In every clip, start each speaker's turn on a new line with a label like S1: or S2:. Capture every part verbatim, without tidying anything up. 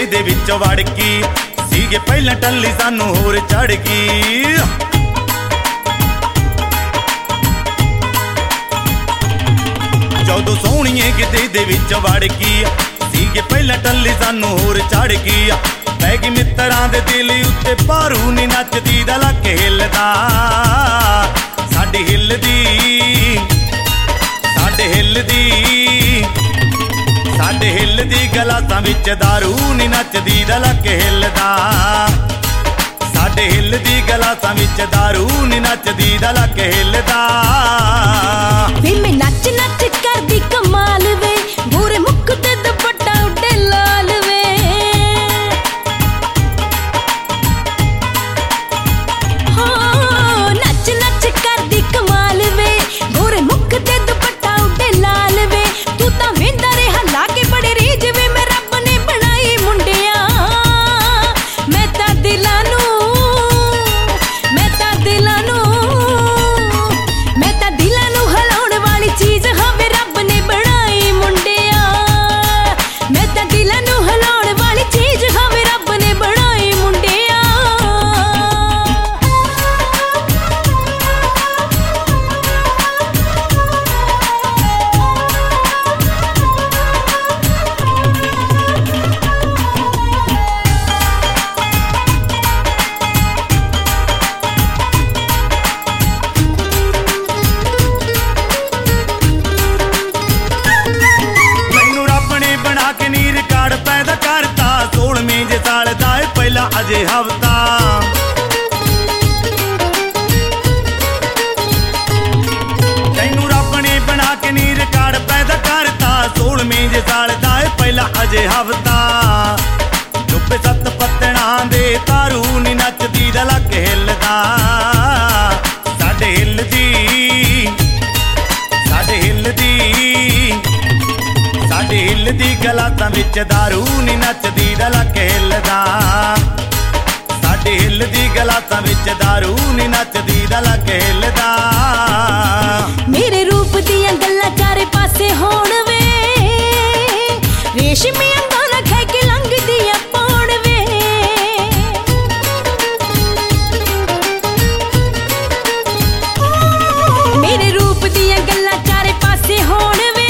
S1: ਦੇ ਵਿੱਚ ਵੜ ਗਈ ਸੀਗੇ ਪਹਿਲਾਂ ਟੱਲੀ ਸਾਨੂੰ ਹੋਰ ਚੜ ਗਈ। ਜਦੋਂ ਸੋਹਣੀਏ ਕਿਤੇ ਦੇ ਵਿੱਚ ਵੜ ਗਈ ਸੀਗੇ ਪਹਿਲਾਂ ਟੱਲੀ ਸਾਨੂੰ ਹੋਰ ਚੜ ਗਈ। ਪੈ ਗਈ ਮਿੱਤਰਾਂ ਦੇ ਦਿਲ ਉੱਤੇ ਭਾਰੂ ਨੀ ਨੱਚਦੀ ਦਾ ਲੱਕ ਹਿੱਲਦਾ ਸਾਡੀ ਹਿੱਲਦੀ ਸਾਡੇ ਹਿੱਲਦੀ ਸਾਡੇ ਹਿੱਲਦੀ ਗਲਾਸਾਂ ਵਿੱਚ ਦਾਰੂ ਨੀ ਨੱਚਦੀ ਦਾ ਲੱਕ ਹਿੱਲਦਾ ਸਾਡੇ ਹਿੱਲਦੀ ਗਲਾਸਾਂ ਵਿੱਚ ਦਾਰੂ ਨੀ ਨੱਚਦੀ ਦਾ ਲੱਕ ਹਿੱਲਦਾ।
S2: ਵੇ ਮੈਂ ਨੱਚ ਨੱਚ ਕਰਦੀ ਕਮਾਲ ਵੇ ਗੋਰੇ ਮੁੱਖ ਤੇ ਦੁਪੱਟਾ ਉੱਡੇ ਲਾਲ ਵੇ ਹਾਂ ਨੱਚ ਨੱਚ ਕਰਦੀ ਕਮਾਲ ਵੇ ਗੋਰੇ ਮੁੱਖ ਤੇ ਦੁਪੱਟਾ ਉੱਡੇ ਲਾਲ ਵੇ ਤੂੰ ਤਾਂ ਵੇਂਦਾ ਰਿਹਾ ਲਾ ਕੇ ਬੜੇ ਰੀਝ ਵੇ ਮੈਂ ਰੱਬ ਨੇ ਬਣਾਈ ਮੁੰਡਿਆ ਮੈਂ ਤਾਂ ਦਿਲਾਂ ਨੂੰ ਮੈਂ ਤਾਂ ਦਿਲਾਂ ਨੂੰ ਮੈਂ ਤਾਂ ਦਿਲਾਂ ਨੂੰ ਹਿਲਾਉਣ ਵਾਲੀ ਚੀਜ਼ ਹਾਂ ਵੇ ਰੱਬ ਨੇ ਬਣਾਈ ਮੁੰਡਿਆ ਮੈਂ ਤਾਂ ਦਿਲਾਂ ਨੂੰ ਹਿਲਾਉਣ ਵਾਲੀ ਚੀਜ਼ ਹਾਂ ਵੇ ਰੱਬ ਨੇ ਬਣਾਈ ਮੁੰਡਿਆ।
S1: ਪੈਦਾ ਕਰਤਾ ਸੋਲਵੇਂ ਜੇ ਸਾਲ ਦਾ ਏ ਪਹਿਲਾ ਅਜੇ ਹਫਤਾ ਤੈਨੂੰ ਰੱਬ ਨੇ ਬਣਾ ਕੇ ਨੀ ਰਿਕਾਰਡ ਪੈਦਾ ਕਰਤਾ ਸੋਲਵੇਂ ਜੇ ਸਾਲ ਦਾ ਏ ਪਹਿਲਾ ਅਜੇ ਹਫਤਾ ਡੁੱਬੇ ਸੱਤ ਪੱਤਣਾ ਦੇ ਤਾਰੂ ਨੀ ਨੱਚਦੀ ਦਾ ਲੱਕ ਹਿੱਲਦਾ ਸਾਡੇ ਹਿੱਲਦੀ ਸਾਡੇ ਹਿੱਲਦੀ ਸਾਡੇ ਹਿੱਲਦੀ ਗਲਾਸਾਂ ਵਿੱਚ ਦਾਰੂ ਨੀ ਨੱਚਦੀ ਦਾ ਲੱਕ ਹਿੱਲਦਾ ਸਾਡੇ ਹਿੱਲਦੀ ਗਲਾਸਾਂ ਵਿੱਚ ਦਾਰੂ ਨੀ ਨੱਚਦੀ ਦਾ ਲੱਕ ਹਿੱਲਦਾ।
S2: ਮੇਰੇ ਰੂਪ ਦੀਆਂ ਗੱਲਾਂ ਚਾਰੇ ਪਾਸੇ ਹੋਣ ਵੇ ਰੇਸ਼ਮੀ ਅੰਗਾਂ ਨਾਲ ਖਹਿ ਕੇ ਲੰਘਦੀ ਆ ਪੌਣ ਵੇ ਮੇਰੇ ਰੂਪ ਦੀਆਂ ਗੱਲਾਂ ਚਾਰੇ ਪਾਸੇ ਹੋਣ ਵੇ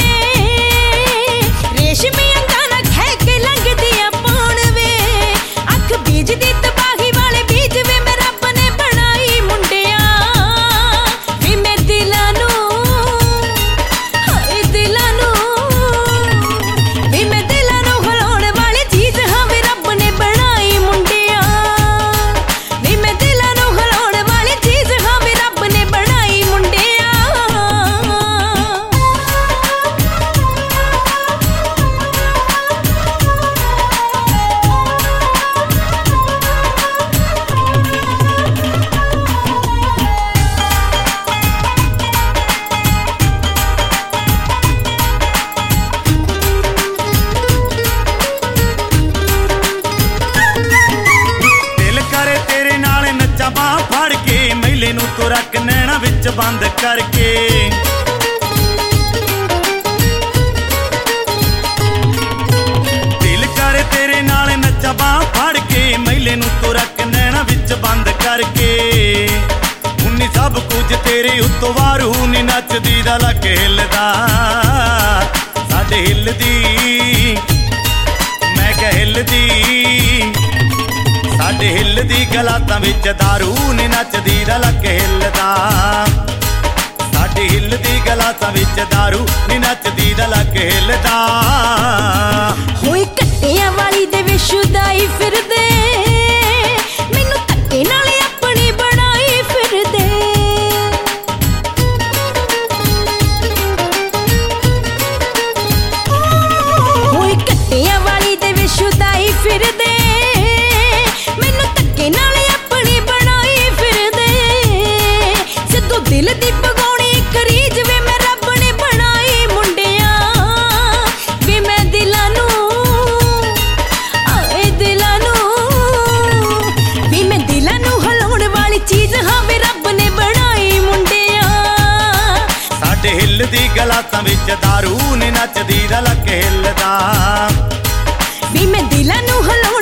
S2: ਰੇਸ਼ਮੀ ਅੰਗਾਂ ਨਾਲ ਖਹਿ ਕੇ ਲੰਘਦੀ ਆ ਪੌਣ ਵੇ ਅੱਖ ਬੀਜਦੀ ਤਬਾਹੀ ਵਾਲੇ ਬੀਜ ਵੇ ਮੈਂ ਰੱਬ ਨੇ ਬਣਾਈ ਮੁੰਡਿਆ ਵੀ ਮੈਂ ਦਿਲਾਂ ਨੂੰ ਹਾਏ ਦਿਲਾਂ ਨੂੰ ਵੀ ਮੈਂ ਦਿਲਾਂ ਨੂੰ ਹਿਲਾਉਣ ਵਾਲੀ ਚੀਜ਼ ਹਾਂ ਵੇ ਰੱਬ ਨੇ ਬਣਾਈ ਮੁੰਡਿਆ ਵੀ ਮੈਂ ਦਿਲਾਂ ਨੂੰ ਹਿਲਾਉਣ ਵਾਲੀ ਚੀਜ਼ ਹਾਂ ਵੇ ਰੱਬ ਨੇ ਬਣਾਈ ਮੁੰਡਿਆ।
S1: ਦਿਲ ਕਰੇ ਤੇਰੇ ਨਾਲ ਨੱਚਾਂ ਬਾਂਹ ਫੜ ਕੇ ਮਹਿਲੇ ਨੂੰ ਤੂੰ ਰੱਖ ਨੈਣਾ ਵਿੱਚ ਬੰਦ ਕਰਕੇ ਦਿਲ ਕਰੇ ਤੇਰੇ ਨਾਲ ਨੱਚਾਂ ਬਾਂਹ ਫੜ ਕੇ ਮਹਿਲੇ ਨੂੰ ਤੂੰ ਰੱਖ ਨੈਣਾ ਵਿੱਚ ਬੰਦ ਕਰਕੇ ਉਨੀ ਸਭ ਕੁਝ ਤੇਰੇ ਉੱਤੋਂ ਵਾਰੂ ਨੀ ਨੱਚਦੀ ਦਾ ਲੱਕ ਹਿੱਲਦਾ ਸਾਡੇ ਹਿੱਲਦੀ ਮੈਂ ਕਿਹਾ ਹਿੱਲਦੀ ਸਾਡੇ ਹਿੱਲਦੀ ਗਲਾਸਾਂ ਵਿੱਚ ਦਾਰੂ ਨੀ ਨੱਚਦੀ ਦਾ ਲੱਕ ਹਿੱਲਦਾ ਸਾਡੀ ਹਿੱਲਦੀ ਗਲਾਸਾਂ ਵਿੱਚ ਦਾਰੂ ਨੀ ਨੱਚਦੀ ਦਾ ਲੱਕ ਹਿੱਲਦਾ।
S2: ਹੋਏ ਕੱਟਿਆਂ ਵਾਲੀ ਦੇ ਵਿਸ਼ੁਦਾਈ ਫਿਰਦੇ ਮੈਨੂੰ ਧੱਕੇ ਨਾਲ ਆਪਣੀ ਬਣਾਈ ਫਿਰਦੇ ਹੋਏ ਕੱਟਿਆਂ ਵਾਲੀ ਦੇ ਵਿਸ਼ੁਦਾਈ ਫਿਰਦੇ ਮੈਨੂੰ ਧੱਕੇ ਨਾਲ ਆਪਣੀ ਬਣਾਈ ਫਿਰਦੇ ਸਿੱਧੂ ਦਿਲ ਦੀ ਪਗਾਉਣੀ ਇੱਕ ਰੀਝ ਵੇ ਮੈਂ ਰੱਬ ਨੇ ਬਣਾਈ ਮੁੰਡਿਆ ਵੀ ਮੈਂ ਦਿਲਾਂ ਨੂੰ ਆਏ ਦਿਲਾਂ ਨੂੰ ਵੀ ਮੈਂ ਦਿਲਾਂ ਨੂੰ ਹਿਲਾਉਣ ਵਾਲੀ ਚੀਜ਼ ਹਾਂ ਵੇ ਰੱਬ ਨੇ ਬਣਾਈ ਮੁੰਡਿਆ
S1: ਸਾਡੇ ਹਿੱਲਦੀ ਗਲਾਸਾਂ ਵਿੱਚ ਦਾਰੂ ਨੀ ਨੱਚਦੀ ਦਾ ਲੱਕ ਹਿੱਲਦਾ
S2: ਵੀ ਮੈਂ ਦਿਲਾਂ ਨੂੰ ਹਿਲਾਉਣ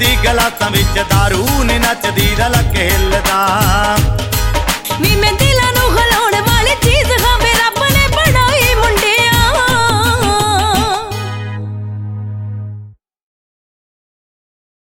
S1: ਦੀ ਗਲਾਸਾਂ ਵਿੱਚ ਦਾਰੂ ਨੇ ਨੱਚਦੀ ਦਾ ਲੱਕ ਹਿੱਲਦਾ।